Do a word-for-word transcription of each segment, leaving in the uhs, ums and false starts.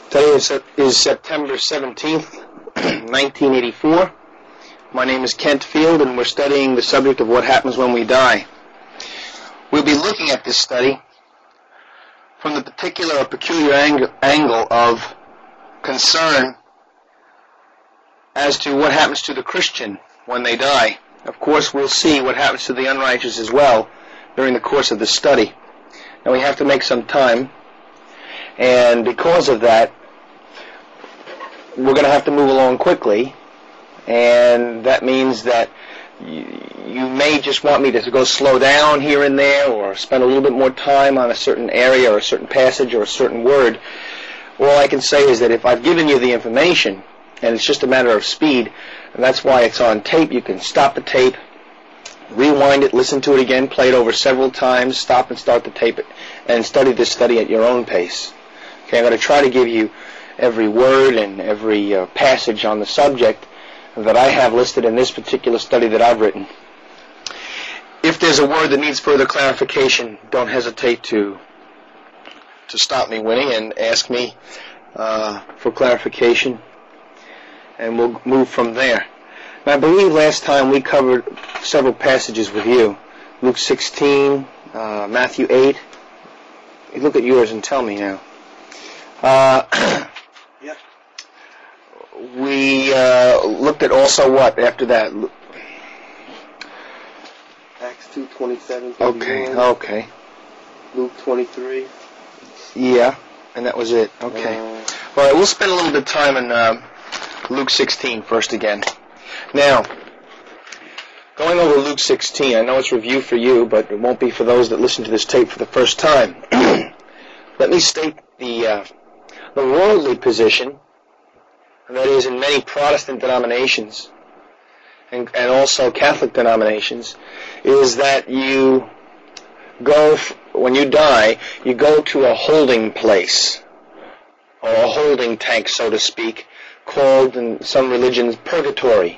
Today is, is September seventeenth, nineteen eighty-four. My name is Kent Field, and we're studying the subject of what happens when we die. We'll be looking at this study from the particular or peculiar ang- angle of concern as to what happens to the Christian when they die. Of course, we'll see what happens to the unrighteous as well during the course of this study. Now, we have to make some time, and because of that, we're going to have to move along quickly, and that means that you, you may just want me to go slow down here and there, or spend a little bit more time on a certain area or a certain passage or a certain word. All I can say is that if I've given you the information, and it's just a matter of speed, and that's why it's on tape, you can stop the tape, rewind it, listen to it again, play it over several times, stop and start the tape, and study this study at your own pace. Okay, I'm going to try to give you every word and every uh, passage on the subject that I have listed in this particular study that I've written. If there's a word that needs further clarification, don't hesitate to to stop me, Winnie, and ask me uh, for clarification, and we'll move from there. Now, I believe last time we covered several passages with you. Luke sixteen, uh, Matthew eight. You look at yours and tell me now. Uh, Yep. We uh, looked at also what after that? Acts two twenty-seven. Okay, okay. Luke twenty-three. Yeah, and that was it. Okay. Uh, All right, we'll spend a little bit of time in uh, Luke sixteen first again. Now, going over Luke sixteen, I know it's review for you, but it won't be for those that listen to this tape for the first time. Let me state the uh, the worldly position, and that is in many Protestant denominations and, and also Catholic denominations, is that you go, f- when you die, you go to a holding place, or a holding tank, so to speak, called in some religions purgatory.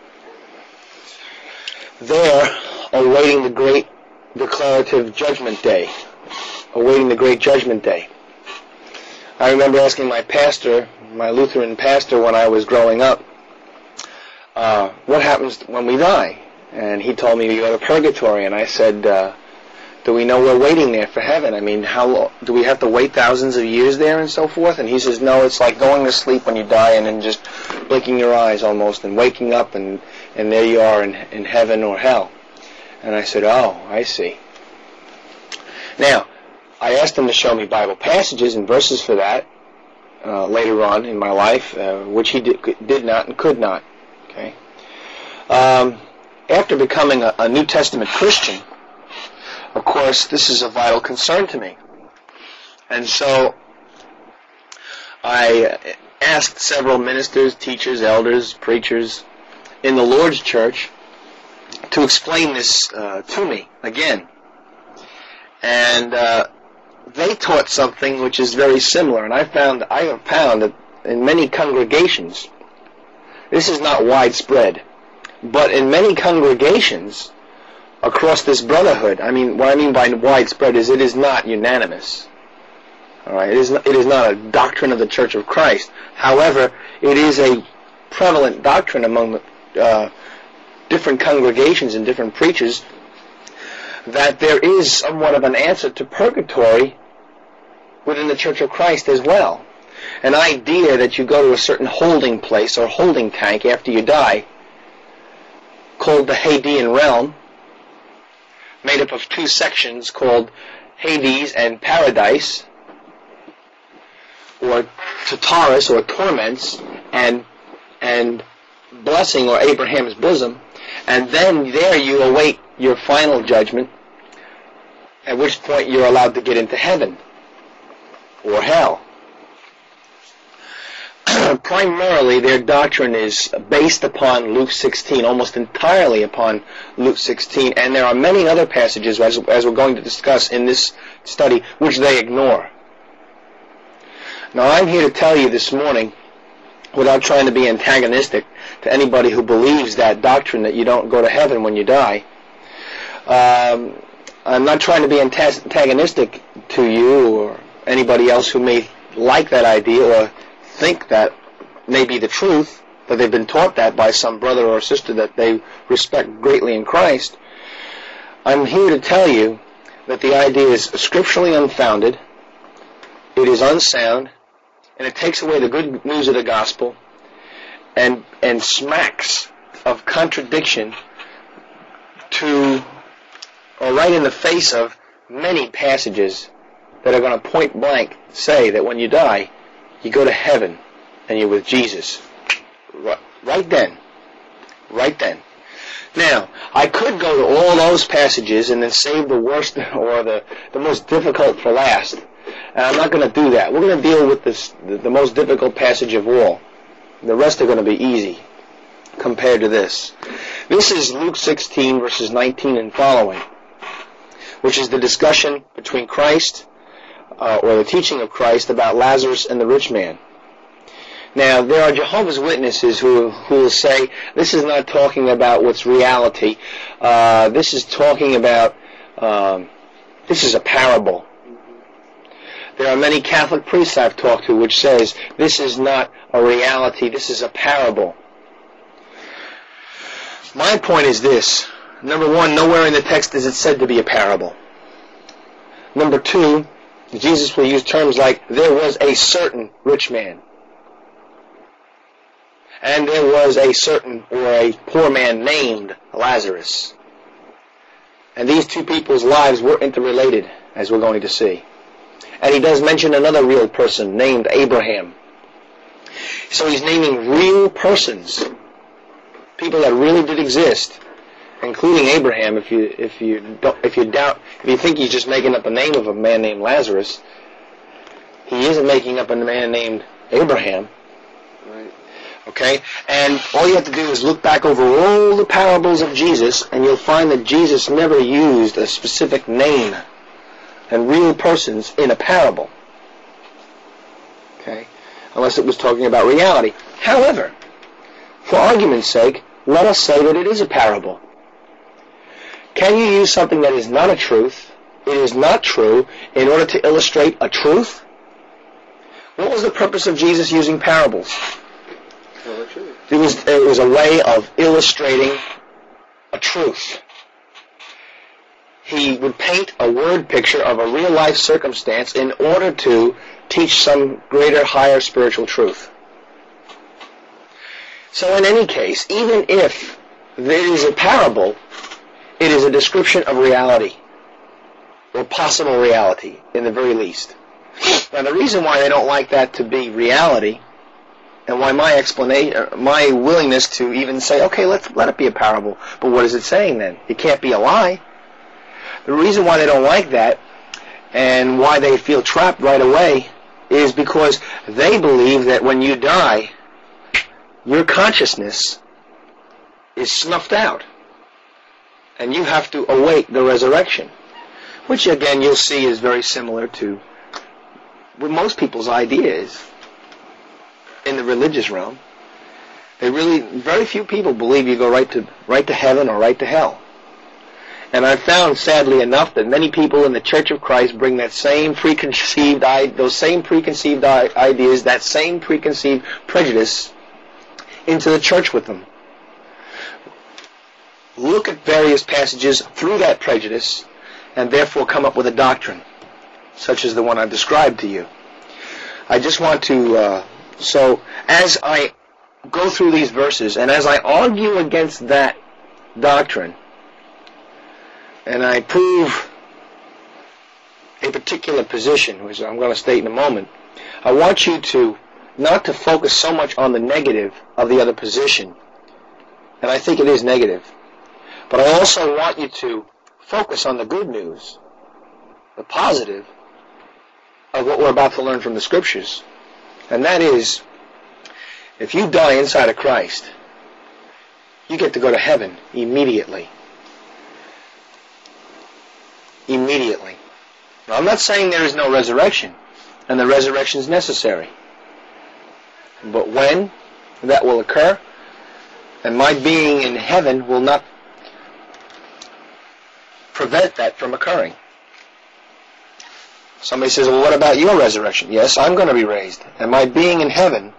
There, awaiting the great declarative judgment day, awaiting the great judgment day. I remember asking my pastor, my Lutheran pastor when I was growing up, uh, what happens when we die? And he told me, you go to purgatory. And I said, uh, do we know we're waiting there for heaven? I mean, how long, do we have to wait thousands of years there and so forth? And he says, no, it's like going to sleep when you die and then just blinking your eyes almost and waking up and, and there you are in, in heaven or hell. And I said, oh, I see. Now, I asked him to show me Bible passages and verses for that uh, later on in my life, uh, which he did, did not and could not. Okay. Um, after becoming a, a New Testament Christian, of course, this is a vital concern to me. And so I asked several ministers, teachers, elders, preachers in the Lord's church to explain this uh, to me again. And uh, they taught something which is very similar, and I found I have found that in many congregations, this is not widespread, but in many congregations across this brotherhood, I mean, what I mean by widespread is it is not unanimous. All right, it is not, it is not a doctrine of the Church of Christ. However, it is a prevalent doctrine among the, uh, different congregations and different preachers, that there is somewhat of an answer to purgatory within the Church of Christ as well. An idea that you go to a certain holding place or holding tank after you die, called the Hadean realm, made up of two sections called Hades and Paradise, or Tartarus or torments, and and blessing or Abraham's bosom, and then there you await your final judgment, at which point you're allowed to get into heaven or hell. Primarily, their doctrine is based upon Luke sixteen, almost entirely upon Luke sixteen, and there are many other passages, as, as we're going to discuss in this study, which they ignore. Now, I'm here to tell you this morning, without trying to be antagonistic to anybody who believes that doctrine that you don't go to heaven when you die, um, I'm not trying to be antagonistic to you or anybody else who may like that idea or think that may be the truth, that they've been taught that by some brother or sister that they respect greatly in Christ, I'm here to tell you that the idea is scripturally unfounded, it is unsound, and it takes away the good news of the gospel and and smacks of contradiction to, or right in the face of, many passages that are going to point blank say that when you die, you go to heaven and you're with Jesus. Right, right then. Right then. Now, I could go to all those passages and then save the worst or the, the most difficult for last. And I'm not going to do that. We're going to deal with this, the, the most difficult passage of all. The rest are going to be easy compared to this. This is Luke sixteen, verses nineteen and following, which is the discussion between Christ, uh, or the teaching of Christ about Lazarus and the rich man. Now, there are Jehovah's Witnesses who, who will say, this is not talking about what's reality. Uh, this is talking about, um, this is a parable. There are many Catholic priests I've talked to which says, this is not a reality, this is a parable. My point is this. Number one, nowhere in the text is it said to be a parable. Number two, Jesus will use terms like, there was a certain rich man. And there was a certain, or a poor man named Lazarus. And these two people's lives were interrelated, as we're going to see. And he does mention another real person named Abraham. So he's naming real persons, people that really did exist, including Abraham. If you if you don't, if you doubt, if you think he's just making up a name of a man named Lazarus, he isn't making up a man named Abraham. Right. Okay? And all you have to do is look back over all the parables of Jesus, and you'll find that Jesus never used a specific name and real persons in a parable. Okay? Unless it was talking about reality. However, for argument's sake, let us say that it is a parable. Can you use something that is not a truth, it is not true, in order to illustrate a truth? What was the purpose of Jesus using parables? Tell the truth. It was, it was a way of illustrating a truth. He would paint a word picture of a real-life circumstance in order to teach some greater, higher spiritual truth. So in any case, even if there is a parable, it is a description of reality, or possible reality, in the very least. Now, the reason why they don't like that to be reality, and why my explanation, my willingness to even say, okay, let's let it be a parable, but what is it saying then? It can't be a lie. The reason why they don't like that, and why they feel trapped right away, is because they believe that when you die, your consciousness is snuffed out, and you have to await the resurrection, which again you'll see is very similar to what most people's idea is in the religious realm. They really, very few people believe you go right to right to heaven or right to hell. And I've found, sadly enough, that many people in the Church of Christ bring that same preconceived, those same preconceived ideas, that same preconceived prejudice into the church with them. Look at various passages through that prejudice, and therefore come up with a doctrine, such as the one I've described to you. I just want to, uh, so as I go through these verses, and as I argue against that doctrine, and I prove a particular position, which I'm going to state in a moment, I want you to not to focus so much on the negative of the other position, and I think it is negative, but I also want you to focus on the good news, the positive of what we're about to learn from the Scriptures, and that is, if you die inside of Christ, you get to go to heaven immediately. Immediately. Now, I'm not saying there is no resurrection, and the resurrection is necessary. But when that will occur, and my being in heaven will not prevent that from occurring. Somebody says, well, what about your resurrection? Yes, I'm going to be raised. And my being in heaven,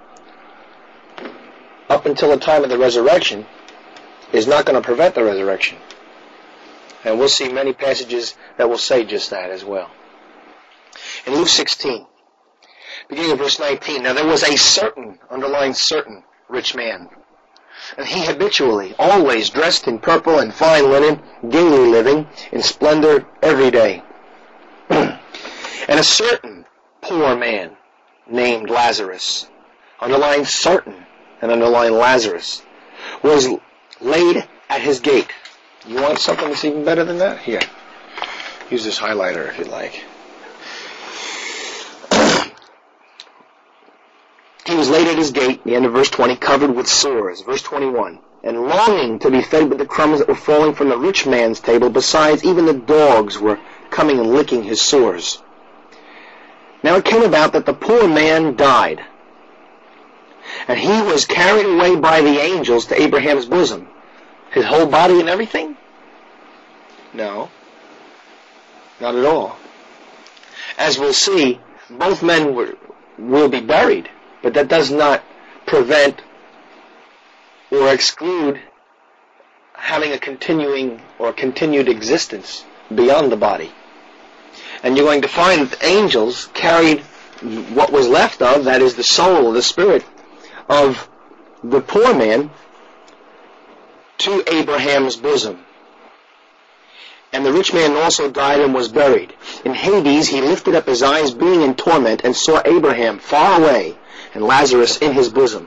up until the time of the resurrection, is not going to prevent the resurrection. And we'll see many passages that will say just that as well. In Luke sixteen, beginning of verse nineteen, now there was a certain, underlined certain, rich man. And he habitually, always dressed in purple and fine linen, gaily living in splendor every day. And a certain poor man named Lazarus, underlined certain and underlined Lazarus, was laid at his gate. You want something that's even better than that? Here. Use this highlighter if you'd like. He was laid at his gate, the end of verse twenty, covered with sores. Verse twenty-one. And longing to be fed with the crumbs that were falling from the rich man's table. Besides, even the dogs were coming and licking his sores. Now it came about that the poor man died, and he was carried away by the angels to Abraham's bosom. His whole body and everything? No. Not at all. As we'll see, both men were, will be buried, but that does not prevent or exclude having a continuing or continued existence beyond the body. And you're going to find that the angels carried what was left of, that is the soul, the spirit of the poor man, to Abraham's bosom. And the rich man also died and was buried. In Hades he lifted up his eyes, being in torment, and saw Abraham far away, and Lazarus in his bosom.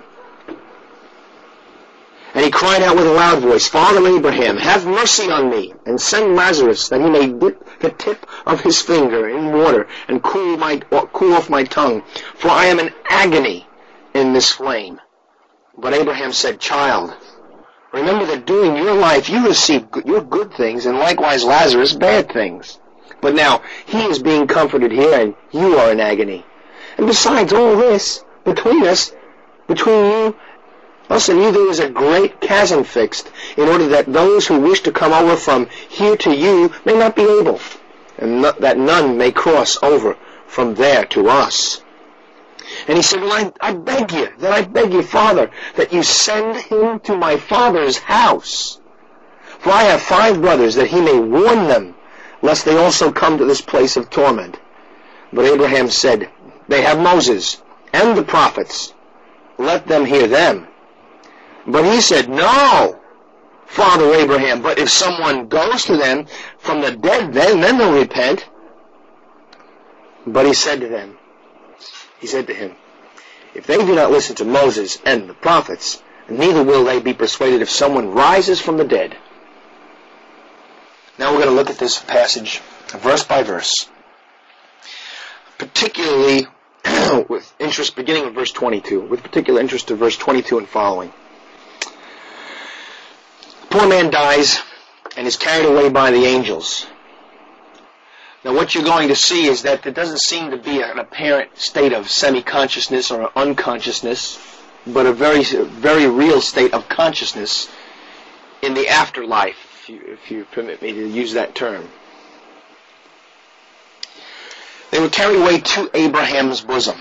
And he cried out with a loud voice, Father Abraham, have mercy on me, and send Lazarus, that he may dip the tip of his finger in water, and cool, my, cool off my tongue, for I am in agony in this flame. But Abraham said, Child, remember that during your life you received your good things, and likewise Lazarus bad things. But now he is being comforted here, and you are in agony. And besides all this, between us, between you, us and you, there is a great chasm fixed, in order that those who wish to come over from here to you may not be able, and not, that none may cross over from there to us. And he said, well, I, I beg you, that I beg you, Father, that you send him to my father's house. For I have five brothers, that he may warn them, lest they also come to this place of torment. But Abraham said, They have Moses and the prophets. Let them hear them. But he said, No, Father Abraham, but if someone goes to them from the dead, then, then they'll repent. But he said to them, He said to him, If they do not listen to Moses and the prophets, neither will they be persuaded if someone rises from the dead. Now we're going to look at this passage verse by verse, particularly with interest beginning with verse twenty-two, with particular interest to verse twenty-two and following. The poor man dies and is carried away by the angels. Now what you're going to see is that there doesn't seem to be an apparent state of semi-consciousness or unconsciousness, but a very, very real state of consciousness in the afterlife, if you, if you permit me to use that term. They were carried away to Abraham's bosom.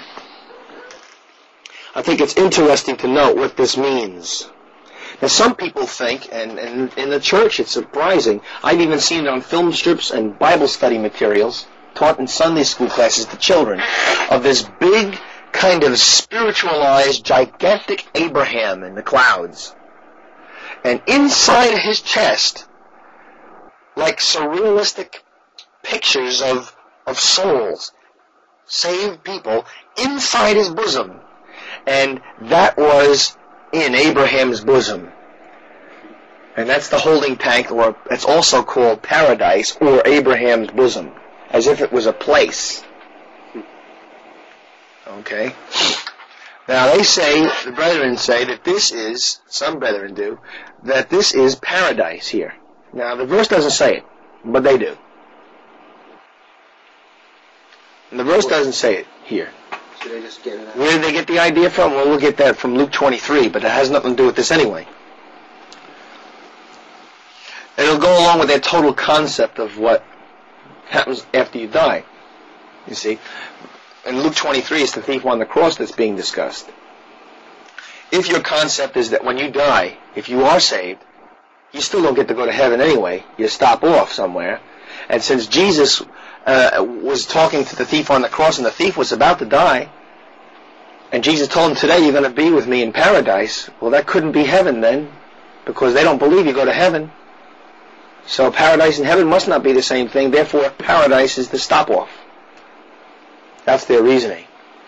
I think it's interesting to note what this means. Now some people think, and, and in the church it's surprising, I've even seen it on film strips and Bible study materials taught in Sunday school classes to children, of this big kind of spiritualized, gigantic Abraham in the clouds. And inside his chest, like surrealistic pictures of, of souls, saved people, inside his bosom. And that was in Abraham's bosom. And that's the holding tank, or it's also called paradise, or Abraham's bosom, as if it was a place. Okay? Now they say, the brethren say, that this is, some brethren do, that this is paradise here. Now the verse doesn't say it, but they do. And the verse doesn't say it here. So they just get it out. Where did they get the idea from? Well, we'll get that from Luke twenty-three, but it has nothing to do with this anyway. It'll go along with their total concept of what happens after you die. You see? In Luke twenty-three, it's the thief on the cross that's being discussed. If your concept is that when you die, if you are saved, you still don't get to go to heaven anyway. You stop off somewhere. And since Jesus uh, was talking to the thief on the cross, and the thief was about to die, and Jesus told him, today you're going to be with me in paradise, well, that couldn't be heaven then, because they don't believe you go to heaven. So paradise and heaven must not be the same thing. Therefore, paradise is the stop-off. That's their reasoning.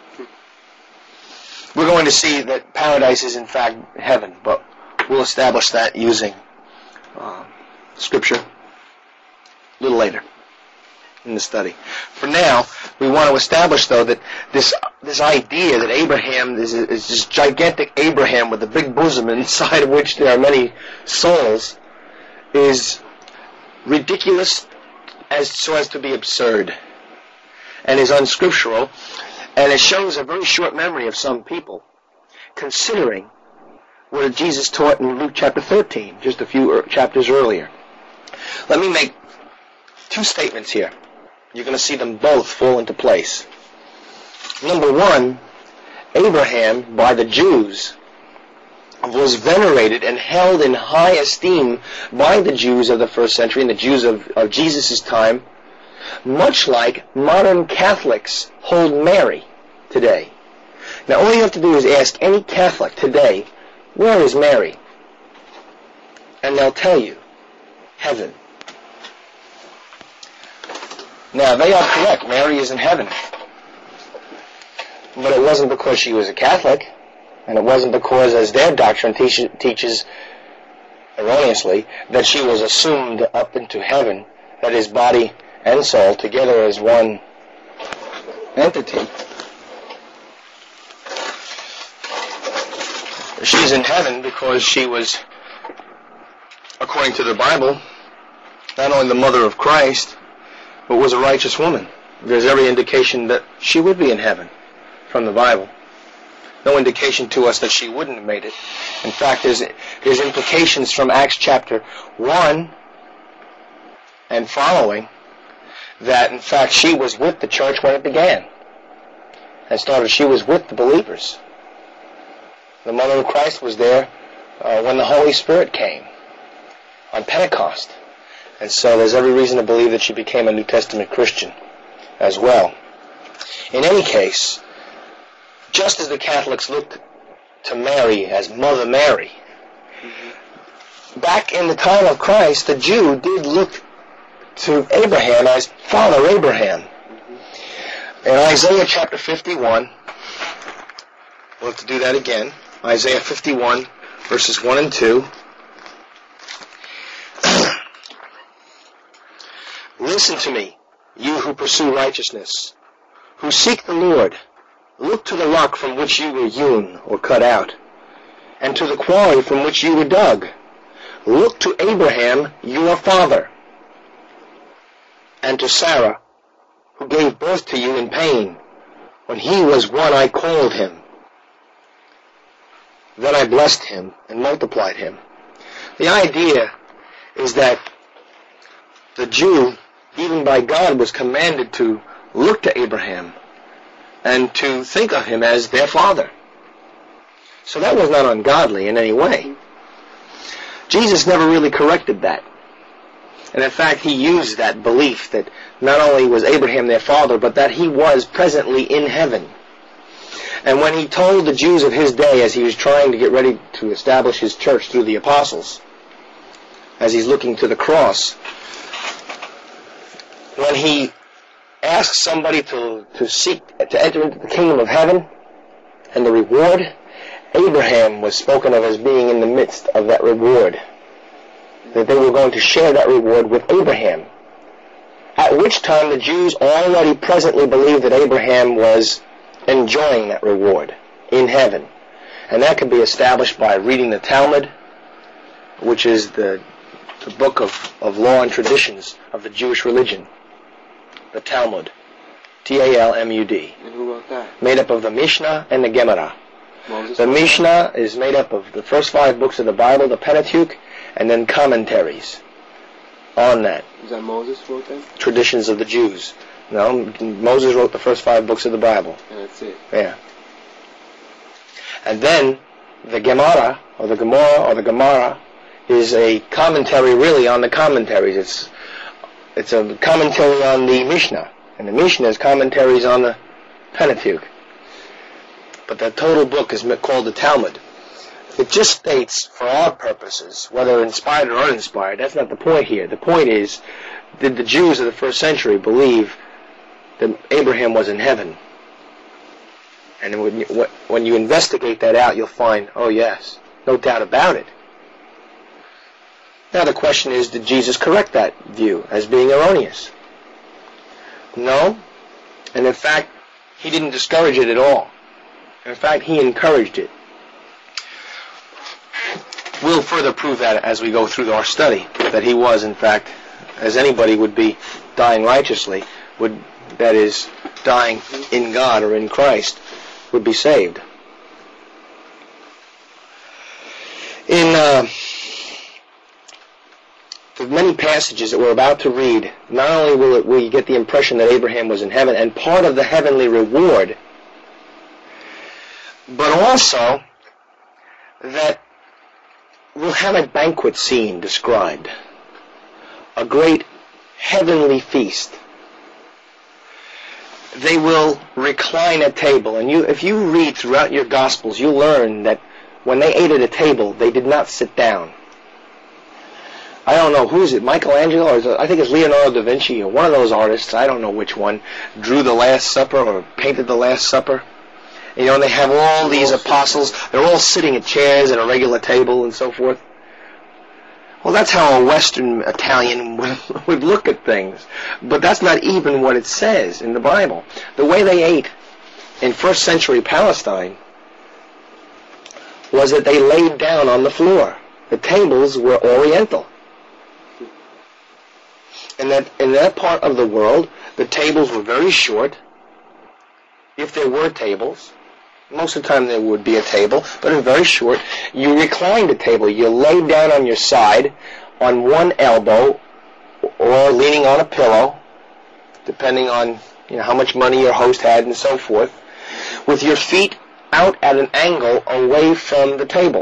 We're going to see that paradise is in fact heaven, but we'll establish that using uh, Scripture a little later in the study. For now, we want to establish, though, that this this idea that Abraham is, is this gigantic Abraham with a big bosom inside of which there are many souls is ridiculous as so as to be absurd, and is unscriptural, and it shows a very short memory of some people, considering what Jesus taught in Luke chapter thirteen, just a few chapters earlier. Let me make two statements here. You're going to see them both fall into place. Number one, Abraham, by the Jews, was venerated and held in high esteem by the Jews of the first century and the Jews of, of Jesus' time, much like modern Catholics hold Mary today. Now, all you have to do is ask any Catholic today, where is Mary? And they'll tell you, heaven. Now, they are correct. Mary is in heaven. But it wasn't because she was a Catholic, and it wasn't because, as their doctrine teach, teaches erroneously, that she was assumed up into heaven, that is, body and soul together as one entity. She's in heaven because she was, according to the Bible, not only the mother of Christ, but was a righteous woman. There's every indication that she would be in heaven from the Bible. No indication to us that she wouldn't have made it. In fact, there's, there's implications from Acts chapter one and following that, in fact, she was with the church when it began. And started, she was with the believers. The mother of Christ was there uh, when the Holy Spirit came on Pentecost. And so there's every reason to believe that she became a New Testament Christian as well. In any case, just as the Catholics looked to Mary as Mother Mary, back in the time of Christ, the Jew did look to Abraham as Father Abraham. In Isaiah chapter fifty-one, we'll have to do that again. Isaiah fifty-one, verses one and two. Listen to me, you who pursue righteousness, who seek the Lord. Look to the rock from which you were hewn or cut out, and to the quarry from which you were dug. Look to Abraham, your father, and to Sarah, who gave birth to you in pain, when he was one I called him. Then I blessed him and multiplied him. The idea is that the Jew, even by God, was commanded to look to Abraham and to think of him as their father. So that was not ungodly in any way. Jesus never really corrected that. And in fact, he used that belief that not only was Abraham their father, but that he was presently in heaven. And when he told the Jews of his day, as he was trying to get ready to establish his church through the apostles, as he's looking to the cross, when he asked somebody to, to seek to enter into the kingdom of heaven and the reward, Abraham was spoken of as being in the midst of that reward, that they were going to share that reward with Abraham, at which time the Jews already presently believed that Abraham was enjoying that reward in heaven. And that can be established by reading the Talmud, which is the, the book of, of law and traditions of the Jewish religion. The Talmud. T A L M U D. And who wrote that? Made up of the Mishnah and the Gemara. Moses the Mishnah is made up of the first five books of the Bible, the Pentateuch, and then commentaries on that. Is that Moses wrote that? Traditions of the Jews. No, Moses wrote the first five books of the Bible. That's it. Yeah. And then the Gemara, or the Gemara, or the Gemara, is a commentary really on the commentaries. It's it's a commentary on the Mishnah, and the Mishnah is commentaries on the Pentateuch. But the total book is called the Talmud. It just states, for our purposes, whether inspired or uninspired, that's not the point here. The point is, did the Jews of the first century believe that Abraham was in heaven? And when you, when you investigate that out, you'll find, oh yes, no doubt about it. Now the question is, did Jesus correct that view as being erroneous? No. And in fact, he didn't discourage it at all. In fact, he encouraged it. We'll further prove that as we go through our study, that he was, in fact, as anybody would be dying righteously, would, that is, dying in God or in Christ, would be saved. In uh, the many passages that we're about to read, not only will it, we get the impression that Abraham was in heaven and part of the heavenly reward, but also that we'll have a banquet scene described, a great heavenly feast. They will recline at table, and you, if you read throughout your Gospels, you'll learn that when they ate at a table, they did not sit down. I don't know, who is it, Michelangelo, or is it, I think it's Leonardo da Vinci, or one of those artists, I don't know which one, drew the Last Supper or painted the Last Supper. You know, and they have all these apostles, they're all sitting at chairs at a regular table and so forth. Well, that's how a Western Italian would, would look at things. But that's not even what it says in the Bible. The way they ate in first century Palestine was that they laid down on the floor. The tables were oriental. And that in that part of the world, the tables were very short, if there were tables. Most of the time there would be a table, but it's very short. You reclined the table. You lay down on your side on one elbow or leaning on a pillow, depending on, you know, how much money your host had and so forth, with your feet out at an angle away from the table.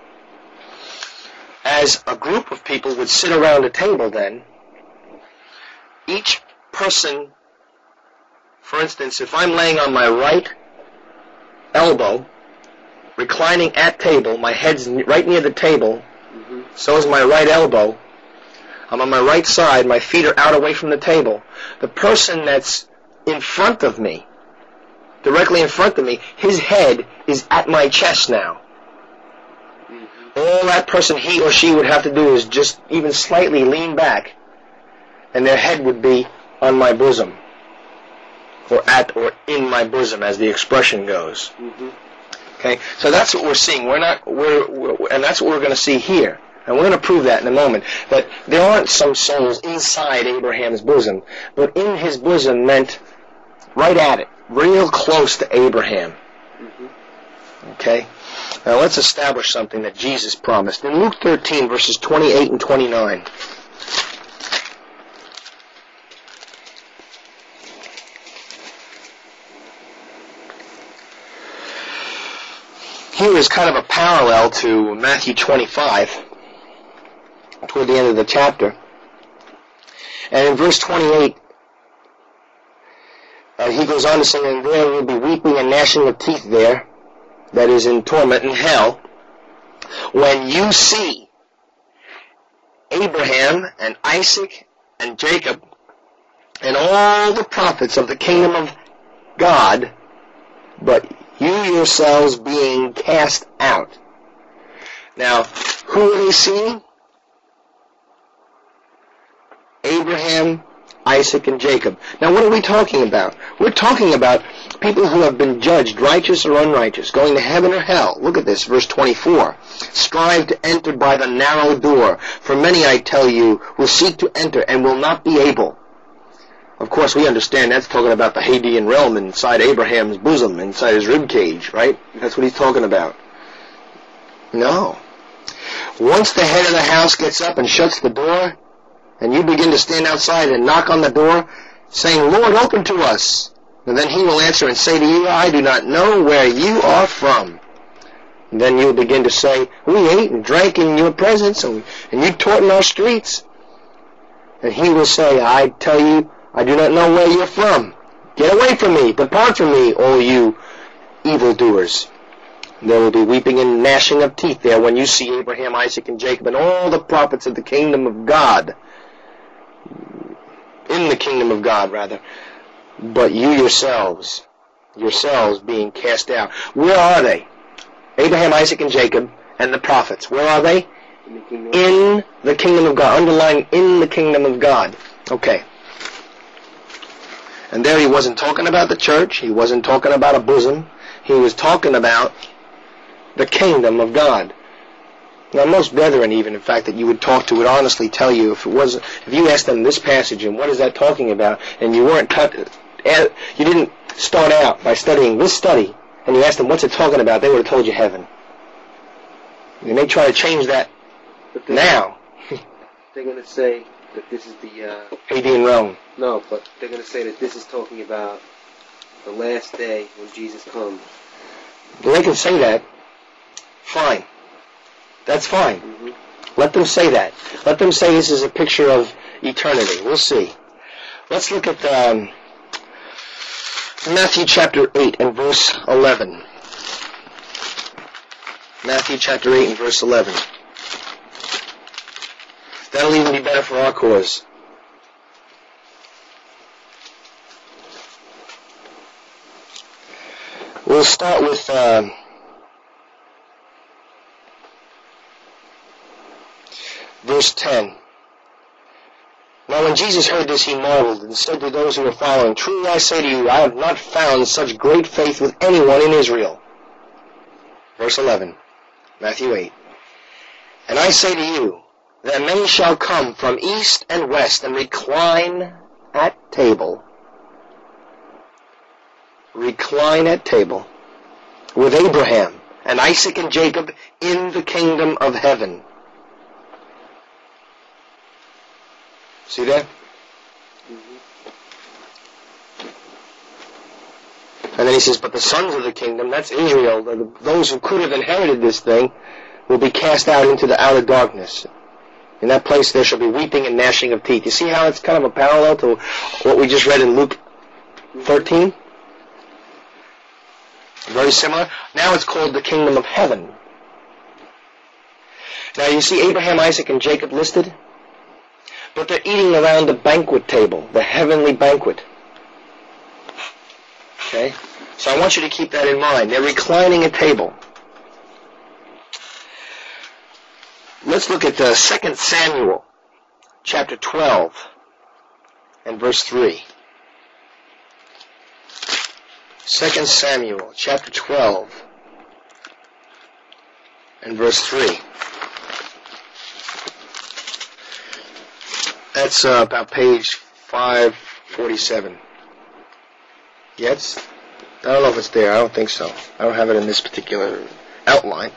As a group of people would sit around a table then, each person, for instance, if I'm laying on my right elbow, reclining at table, my head's right near the table, mm-hmm. So is my right elbow. I'm on my right side, my feet are out away from the table. The person that's in front of me, directly in front of me, his head is at my chest now. Mm-hmm. All that person, he or she, would have to do is just even slightly lean back, and their head would be on my bosom. Or at or in my bosom, as the expression goes. Mm-hmm. Okay, so that's what we're seeing. We're not, we're, we're, and that's what we're going to see here. And we're going to prove that in a moment. That there aren't some souls inside Abraham's bosom, but in his bosom meant right at it, real close to Abraham. Mm-hmm. Okay, now let's establish something that Jesus promised in Luke thirteen, verses twenty-eight and twenty-nine. Here is kind of a parallel to Matthew twenty-five, toward the end of the chapter. And in verse twenty-eight, uh, he goes on to say, and there will be weeping and gnashing of teeth there, that is in torment in hell, when you see Abraham and Isaac and Jacob and all the prophets of the kingdom of God, but you yourselves being cast out. Now, who are they seeing? Abraham, Isaac, and Jacob. Now, what are we talking about? We're talking about people who have been judged, righteous or unrighteous, going to heaven or hell. Look at this, verse twenty-four. Strive to enter by the narrow door, for many, I tell you, will seek to enter and will not be able. Of course, we understand that's talking about the Hadean realm inside Abraham's bosom, inside his rib cage, right? That's what he's talking about. No. Once the head of the house gets up and shuts the door, and you begin to stand outside and knock on the door, saying, Lord, open to us. And then he will answer and say to you, I do not know where you are from. And then you will begin to say, we ate and drank in your presence, and, and you taught in our streets. And he will say, I tell you, I do not know where you're from. Get away from me, depart from me, all you evildoers. There will be weeping and gnashing of teeth there when you see Abraham, Isaac, and Jacob, and all the prophets of the kingdom of God. In the kingdom of God, rather. But you yourselves, yourselves being cast out. Where are they? Abraham, Isaac, and Jacob, and the prophets. Where are they? In the kingdom, in the kingdom of God. Underlying in the kingdom of God. Okay. And there he wasn't talking about the church. He wasn't talking about a bosom. He was talking about the kingdom of God. Now, most brethren, even, in fact, that you would talk to would honestly tell you, if it was, if you asked them this passage and what is that talking about, and you weren't cut, you didn't start out by studying this study, and you asked them what's it talking about, they would have told you heaven. You may try to change that but they're, now. They're going to say that this is the... Uh, A D in Rome. No, but they're going to say that this is talking about the last day when Jesus comes. Well, they can say that. Fine. That's fine. Mm-hmm. Let them say that. Let them say this is a picture of eternity. We'll see. Let's look at um, Matthew chapter eight and verse eleven. Matthew chapter eight and verse eleven. That'll even be better for our cause. We'll start with uh, verse ten. Now when Jesus heard this, he marveled and said to those who were following, Truly I say to you, I have not found such great faith with anyone in Israel. Verse eleven, Matthew eight. And I say to you, that many shall come from east and west and recline at table. Recline at table with Abraham and Isaac and Jacob in the kingdom of heaven. See that? Mm-hmm. And then he says, but the sons of the kingdom, that's Israel, those who could have inherited this thing, will be cast out into the outer darkness. In that place there shall be weeping and gnashing of teeth. You see how it's kind of a parallel to what we just read in Luke thirteen? Very similar. Now it's called the kingdom of heaven. Now you see Abraham, Isaac, and Jacob listed, but they're eating around the banquet table, the heavenly banquet. Okay? So I want you to keep that in mind. They're reclining at table. Let's look at uh, Second Samuel, chapter twelve, and verse three. Second Samuel, chapter twelve, and verse three. That's uh, about page five forty-seven. Yes? I don't know if it's there. I don't think so. I don't have it in this particular outline.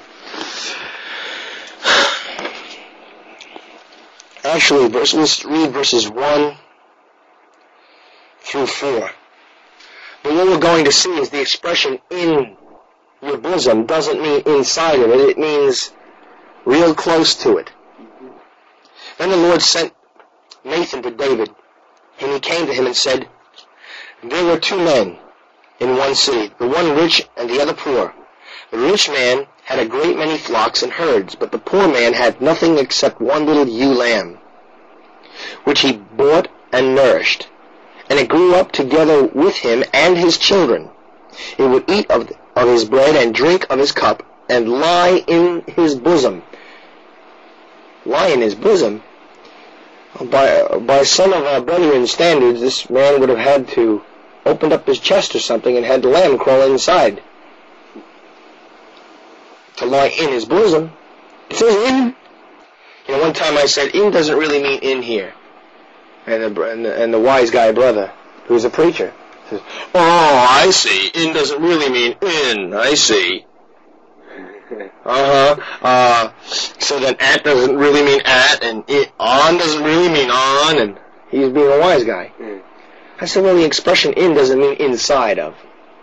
Actually, verse, let's read verses one through four. But what we're going to see is the expression in your bosom doesn't mean inside of it. It means real close to it. Then the Lord sent Nathan to David, and he came to him and said, There were two men in one city, the one rich and the other poor. The rich man had a great many flocks and herds, but the poor man had nothing except one little ewe lamb, which he bought and nourished. And it grew up together with him and his children. It would eat of, of his bread and drink of his cup, and lie in his bosom. Lie in his bosom? By, by some of our brethren's standards, this man would have had to opened up his chest or something and had the lamb crawl inside to lie in his bosom. It says in. You know, one time I said, in doesn't really mean in here. And the, and the, and the wise guy brother, who's a preacher, says, oh, I see. In doesn't really mean in. I see. Uh-huh. Uh, so then at doesn't really mean at, and it, on doesn't really mean on, and he's being a wise guy. Mm. I said, well, the expression in doesn't mean inside of.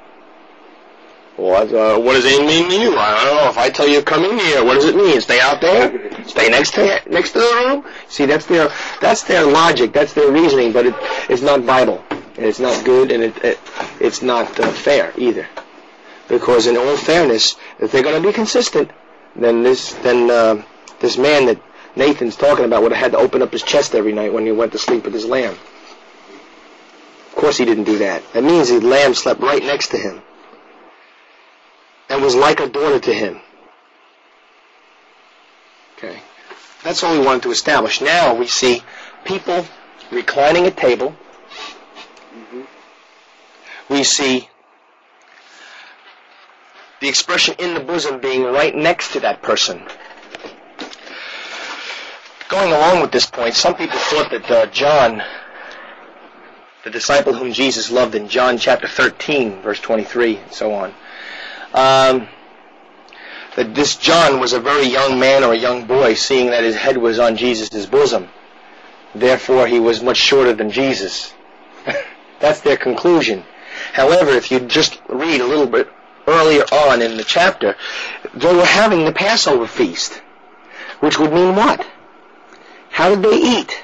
What, uh, what does it mean to you? I don't know. If I tell you come in here, what does it mean? Stay out there? Stay next to next to the room? See, that's their that's their logic. That's their reasoning. But it, it's not Bible, and it's not good, and it, it it's not uh, fair either. Because in all fairness, if they're going to be consistent, then this then uh, this man that Nathan's talking about would have had to open up his chest every night when he went to sleep with his lamb. Of course, he didn't do that. That means his lamb slept right next to him and was like a daughter to him. Okay. That's all we wanted to establish. Now we see people reclining at table. Mm-hmm. We see the expression in the bosom being right next to that person. Going along with this point, some people thought that uh, John, the disciple whom Jesus loved in John chapter thirteen, verse twenty-three, and so on, Um, that this John was a very young man or a young boy, seeing that his head was on Jesus' bosom. Therefore, he was much shorter than Jesus. That's their conclusion. However, if you just read a little bit earlier on in the chapter, they were having the Passover feast, which would mean what? How did they eat?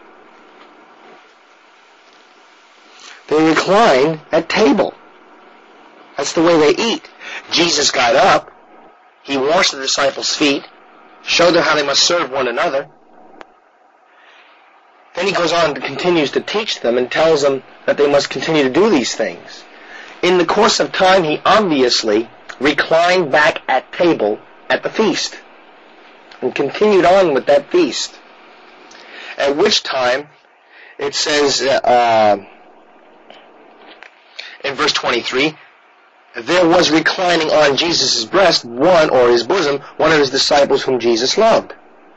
They recline at table. That's the way they eat. Jesus got up, he washed the disciples' feet, showed them how they must serve one another. Then he goes on and continues to teach them and tells them that they must continue to do these things. In the course of time, he obviously reclined back at table at the feast and continued on with that feast. At which time, it says uh, in verse twenty-three, there was reclining on Jesus' breast one, or his bosom, one of his disciples whom Jesus loved.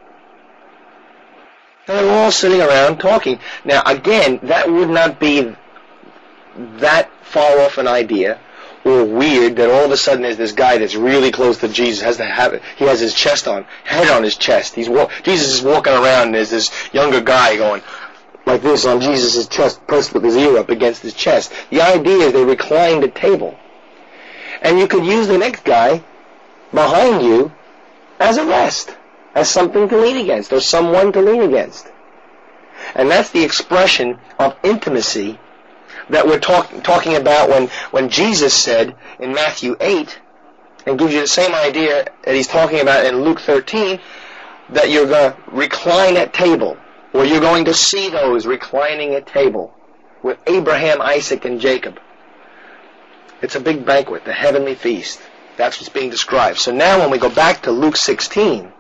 And they were all sitting around talking. Now, again, that would not be that far off an idea or weird that all of a sudden there's this guy that's really close to Jesus, has to have it. He has his chest on, head on his chest. He's wa- Jesus is walking around, and there's this younger guy going like this on Jesus' chest, pressed with his ear up against his chest. The idea is they reclined at table. And you could use the next guy behind you as a rest, as something to lean against, or someone to lean against. And that's the expression of intimacy that we're talk, talking about when, when Jesus said in Matthew eight, and gives you the same idea that he's talking about in Luke thirteen, that you're going to recline at table, or you're going to see those reclining at table with Abraham, Isaac, and Jacob. It's a big banquet, the heavenly feast. That's what's being described. So now when we go back to Luke sixteen,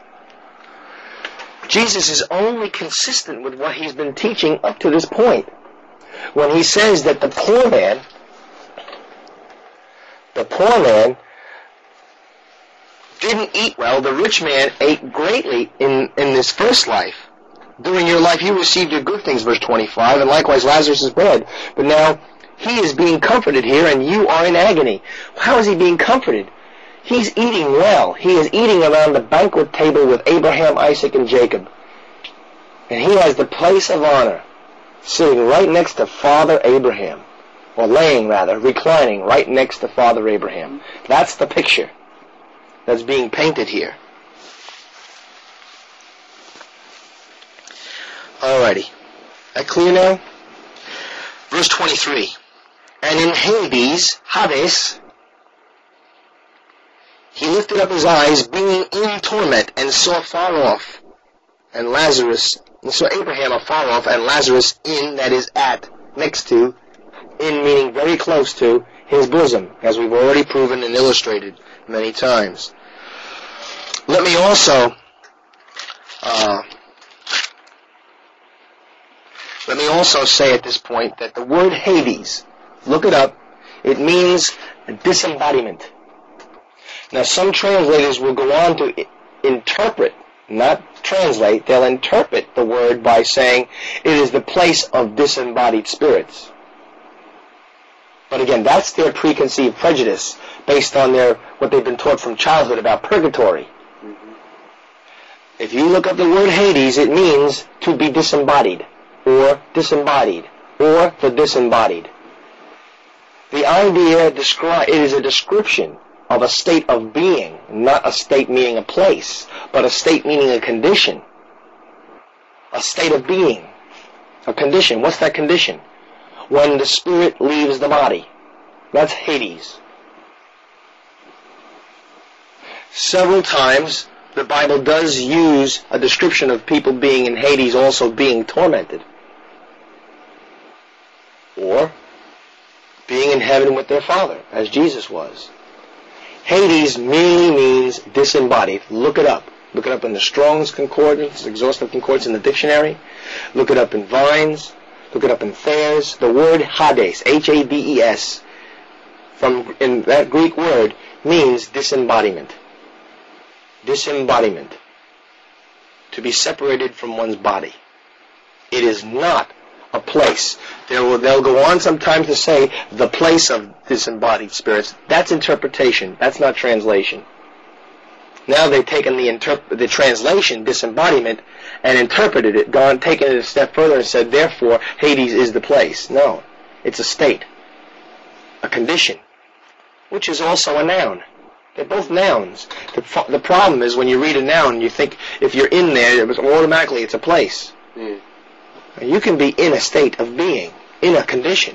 Jesus is only consistent with what he's been teaching up to this point. When he says that the poor man, the poor man didn't eat well, the rich man ate greatly in, in this first life. During your life you received your good things, verse twenty-five, and likewise Lazarus is bread. But now he is being comforted here, and you are in agony. How is he being comforted? He's eating well. He is eating around the banquet table with Abraham, Isaac, and Jacob. And he has the place of honor, sitting right next to Father Abraham, or laying rather, reclining right next to Father Abraham. That's the picture that's being painted here. Alrighty. That clear now? Verse twenty-three. And in Hades, Hades, he lifted up his eyes, being in torment, and saw far off, and Lazarus, and saw Abraham afar off, and Lazarus in, that is at, next to, in meaning very close to, his bosom, as we've already proven and illustrated many times. Let me also, uh, let me also say at this point that the word Hades, look it up, it means disembodiment. Now some translators will go on to interpret, not translate, they'll interpret the word by saying it is the place of disembodied spirits. But again, that's their preconceived prejudice based on their what they've been taught from childhood about purgatory. Mm-hmm. If you look up the word Hades, it means to be disembodied or disembodied. or the disembodied. The idea descri- it is a description of a state of being, not a state meaning a place, but a state meaning a condition. A state of being. A condition. What's that condition? When the spirit leaves the body. That's Hades. Several times the Bible does use a description of people being in Hades also being tormented. Or being in heaven with their Father, as Jesus was. Hades merely means disembodied. Look it up. Look it up in the Strong's Concordance, Exhaustive Concordance in the dictionary. Look it up in Vines. Look it up in Thayer's. The word Hades, H A D E S, from in that Greek word means disembodiment. Disembodiment. To be separated from one's body. It is not a place. They'll, they'll go on sometimes to say the place of disembodied spirits. That's interpretation. That's not translation. Now they've taken the interp- the translation, disembodiment, and interpreted it, gone, taken it a step further and said, therefore, Hades is the place. No. It's a state. A condition. Which is also a noun. They're both nouns. The, the problem is when you read a noun, you think if you're in there, it was automatically it's a place. Mm. You can be in a state of being, in a condition.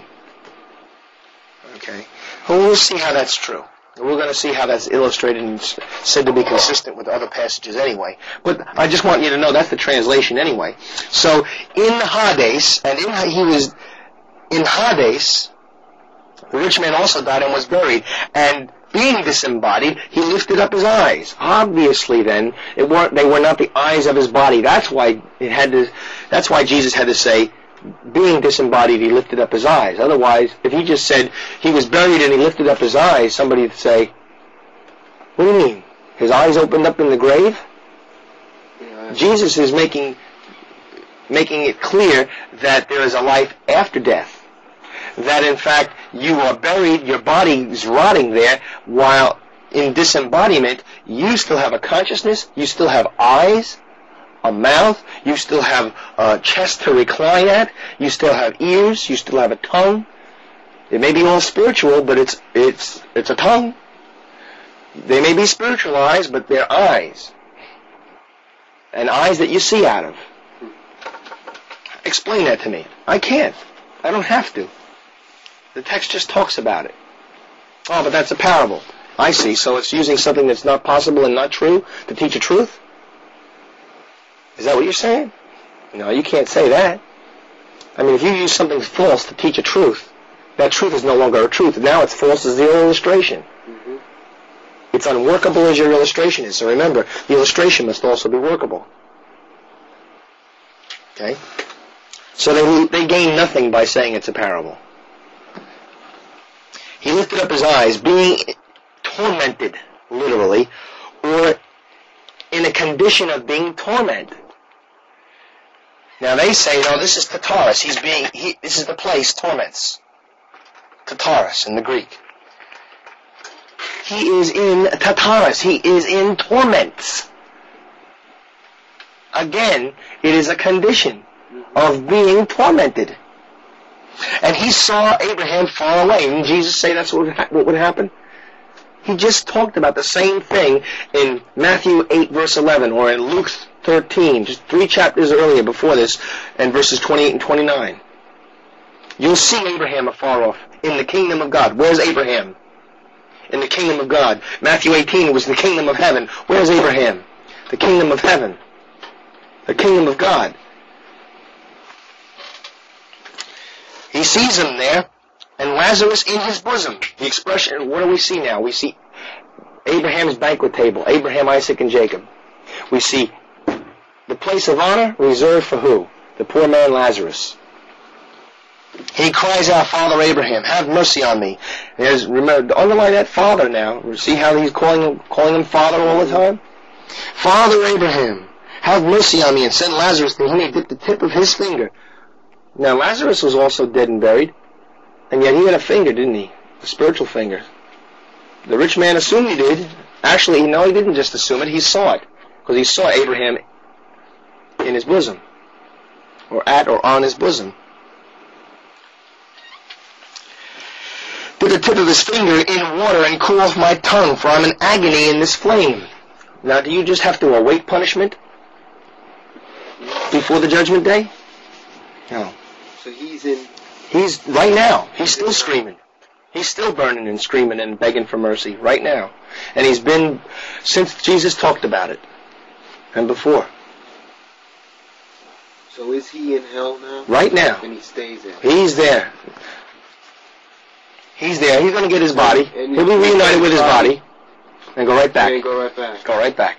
Okay? Well, we'll see how that's true. We're going to see how that's illustrated and said to be consistent with other passages anyway. But I just want you to know that's the translation anyway. So, in Hades, and in, he was in Hades, the rich man also died and was buried. And being disembodied, he lifted up his eyes. Obviously, then, it weren't, they were not the eyes of his body. That's why it had to. That's why Jesus had to say, being disembodied, he lifted up his eyes. Otherwise, if he just said he was buried and he lifted up his eyes, somebody would say, "What do you mean? His eyes opened up in the grave?" Yeah. Jesus is making making it clear that there is a life after death. That in fact you are buried, your body is rotting there, while in disembodiment you still have a consciousness, you still have eyes, a mouth, you still have a chest to recline at, you still have ears, you still have a tongue. It may be all spiritual, but it's it's it's a tongue. They may be spiritualized, but they're eyes. And eyes that you see out of. Explain that to me. I can't. I don't have to. The text just talks about it. Oh, but that's a parable. I see. So it's using something that's not possible and not true to teach a truth? Is that what you're saying? No, you can't say that. I mean, if you use something false to teach a truth, that truth is no longer a truth. Now it's false as your illustration. Mm-hmm. It's unworkable as your illustration is. So remember, the illustration must also be workable. Okay? So they, they gain nothing by saying it's a parable. He lifted up his eyes, being tormented, literally, or in a condition of being tormented. Now they say, no, this is Tartarus. He's being, he, this is the place, torments. Tartarus in the Greek. He is in Tartarus. He is in torments. Again, it is a condition of being tormented. And he saw Abraham far away. Didn't Jesus say that's what would, ha- what would happen? He just talked about the same thing in Matthew eight, verse eleven, or in Luke thirteen, just three chapters earlier before this, and verses twenty-eight and twenty-nine. You'll see Abraham afar off in the kingdom of God. Where's Abraham? In the kingdom of God. Matthew eighteen was the kingdom of heaven. Where's Abraham? The kingdom of heaven. The kingdom of God. He sees him there, and Lazarus in his bosom. The expression, what do we see now? We see Abraham's banquet table, Abraham, Isaac, and Jacob. We see the place of honor reserved for who? The poor man Lazarus. He cries out, Father Abraham, have mercy on me. There's, remember, underline that Father now. See how he's calling him, calling him Father all the time? Father Abraham, have mercy on me, and send Lazarus that he may dip the tip of his finger. Now, Lazarus was also dead and buried, and yet he had a finger, didn't he? A spiritual finger. The rich man assumed he did. Actually, no, he didn't just assume it. He saw it, because he saw Abraham in his bosom, or at or on his bosom. tip of his finger in water and cool off my tongue, for I'm in agony in this flame. Now, do you just have to await punishment before the judgment day? No. So he's in... He's, right now, he's still screaming. He's still burning and screaming and begging for mercy, right now. And he's been, since Jesus talked about it, and before. So is he in hell now? Right now. And he stays there? He's there. He's there. He's going to get his body. He'll be reunited with his body. And go right back. And go right back. Go right back.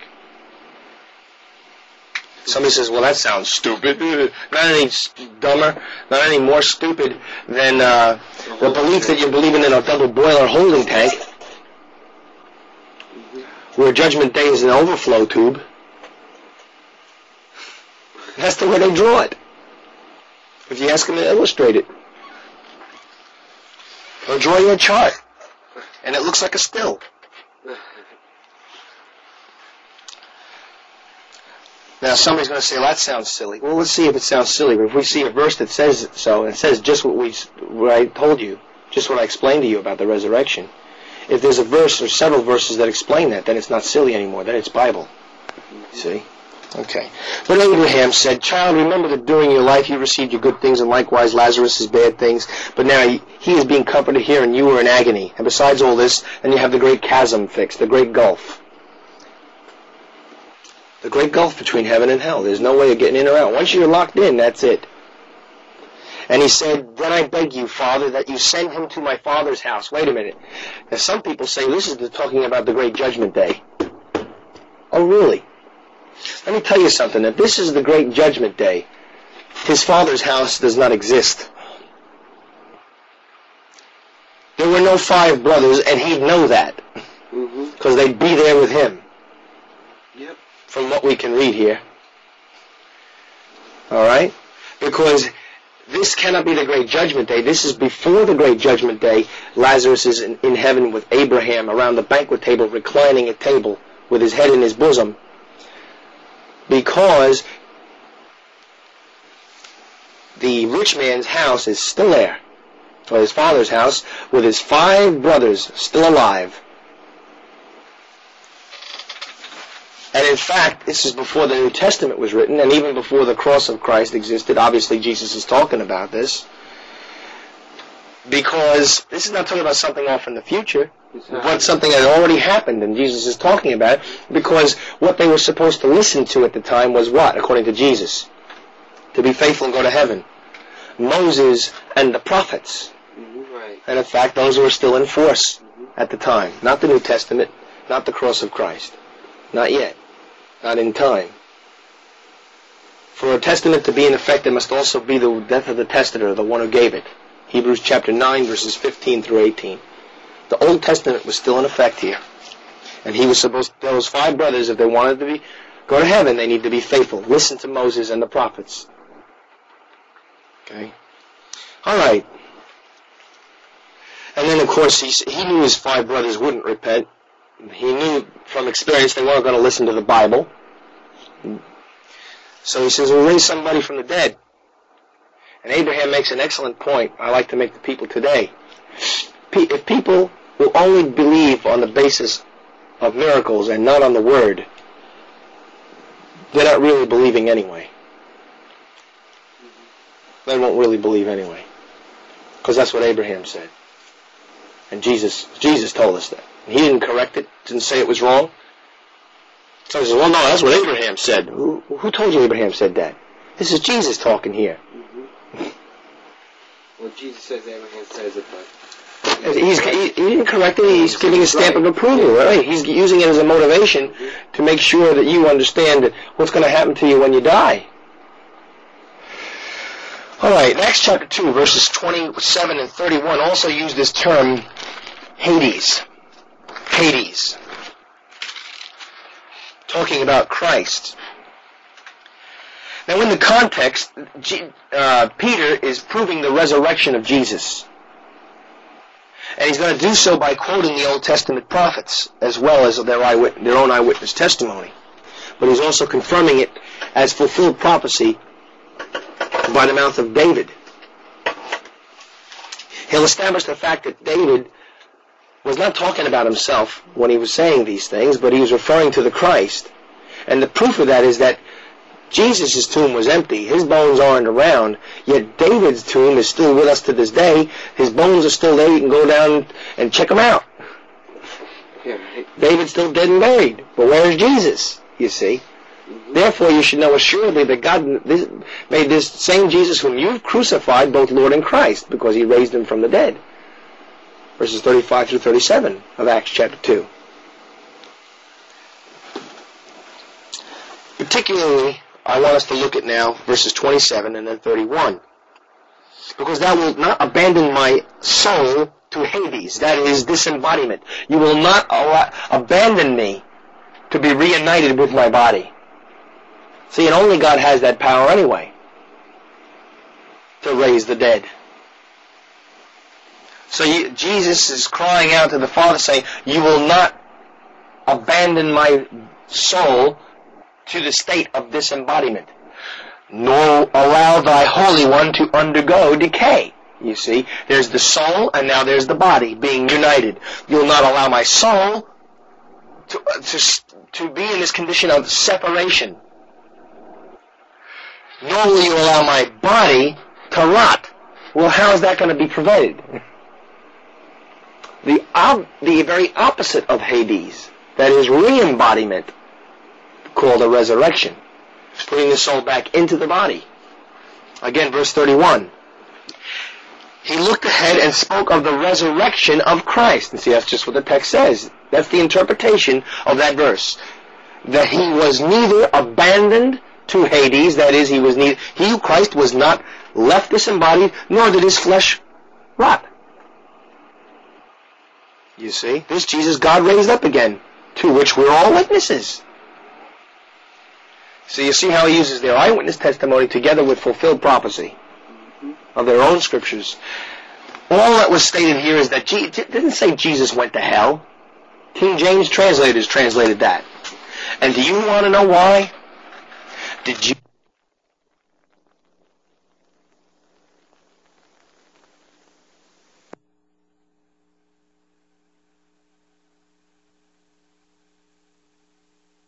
Somebody says, well, that sounds stupid. Not any dumber, not any more stupid than uh, the belief that you're believing in a double boiler holding tank, where Judgment Day is an overflow tube. That's the way they draw it. If you ask them to illustrate it, they'll draw you a chart, and it looks like a still. Now, somebody's going to say, well, that sounds silly. Well, let's see if it sounds silly. But if we see a verse that says so, and it says just what, we, what I told you, just what I explained to you about the resurrection, if there's a verse or several verses that explain that, then it's not silly anymore. Then it's Bible. See? Okay. But Abraham said, child, remember that during your life you received your good things, and likewise Lazarus his bad things. But now he, he is being comforted here, and you are in agony. And besides all this, then you have the great chasm fixed, the great gulf. The great gulf between heaven and hell. There's no way of getting in or out. Once you're locked in, that's it. And he said, then I beg you, Father, that you send him to my father's house. Wait a minute. Now, some people say this is talking about the great judgment day. Oh, really? Let me tell you something. If this is the great judgment day, his father's house does not exist. There were no five brothers, and he'd know that. Because mm-hmm. they'd be there with him. Yep. From what we can read here. Alright? Because this cannot be the great judgment day. This is before the great judgment day. Lazarus is in, in heaven with Abraham around the banquet table, reclining at table with his head in his bosom. Because the rich man's house is still there, or his father's house, with his five brothers still alive. And in fact, this is before the New Testament was written, and even before the cross of Christ existed. Obviously, Jesus is talking about this. Because this is not talking about something off in the future, but something that already happened, and Jesus is talking about it, because what they were supposed to listen to at the time was what, according to Jesus? To be faithful and go to heaven. Moses and the prophets. Mm-hmm, right. And in fact, those were still in force mm-hmm. at the time. Not the New Testament, not the cross of Christ. Not yet. Not in time. For a testament to be in effect, there must also be the death of the testator, the one who gave it. Hebrews chapter nine, verses fifteen through eighteen. The Old Testament was still in effect here. And he was supposed to tell those five brothers, if they wanted to be go to heaven, they need to be faithful. Listen to Moses and the prophets. Okay? Alright. And then, of course, he, he knew his five brothers wouldn't repent. He knew from experience they weren't going to listen to the Bible. So he says, we'll raise somebody from the dead. And Abraham makes an excellent point I like to make to people today. If people will only believe on the basis of miracles and not on the Word, they're not really believing anyway. They won't really believe anyway. Because that's what Abraham said. And Jesus Jesus told us that. And he didn't correct it, didn't say it was wrong. So he says, well, no, that's what Abraham said. Who, who told you Abraham said that? This is Jesus talking here. Mm-hmm. Well, Jesus says Abraham says it, but... He's, he, he didn't correct it, he's giving a stamp of approval, right? He's using it as a motivation mm-hmm. to make sure that you understand what's going to happen to you when you die. Alright, Acts chapter two, verses twenty-seven and thirty-one also use this term, Hades. Hades. Talking about Christ. Now in the context, uh, Peter is proving the resurrection of Jesus. And he's going to do so by quoting the Old Testament prophets, as well as their, eyewit- their own eyewitness testimony. But he's also confirming it as fulfilled prophecy by the mouth of David. He'll establish the fact that David was not talking about himself when he was saying these things, but he was referring to the Christ. And the proof of that is that Jesus' tomb was empty. His bones aren't around, yet David's tomb is still with us to this day. His bones are still there. You can go down and check them out. Yeah, right. David's still dead and buried. But where's Jesus, you see? Mm-hmm. Therefore, you should know assuredly that God this, made this same Jesus whom you've crucified both Lord and Christ, because he raised him from the dead. Verses thirty-five through thirty-seven of Acts chapter two. Particularly, I want us to look at now verses twenty-seven and then thirty-one. Because thou wilt not abandon my soul to Hades, that is disembodiment. You will not allow, abandon me to be reunited with my body. See, and only God has that power anyway, to raise the dead. So you, Jesus is crying out to the Father saying, you will not abandon my soul to the state of disembodiment, nor allow thy Holy One to undergo decay. You see, there's the soul and now there's the body being united. You'll not allow my soul to, to, to be in this condition of separation, nor will you allow my body to rot. Well, how is that going to be prevented? The, ob- the very opposite of Hades, that is re-embodiment, called a resurrection. It's putting the soul back into the body. Again, verse thirty-one. He looked ahead and spoke of the resurrection of Christ. And see, that's just what the text says. That's the interpretation of that verse. That he was neither abandoned to Hades, that is, he was neither, he, Christ, was not left disembodied, nor did his flesh rot. You see, this Jesus God raised up again, to which we're all witnesses. So you see how he uses their eyewitness testimony together with fulfilled prophecy of their own scriptures. All that was stated here is that Je- it didn't say Jesus went to hell. King James translators translated that. And do you want to know why? Did you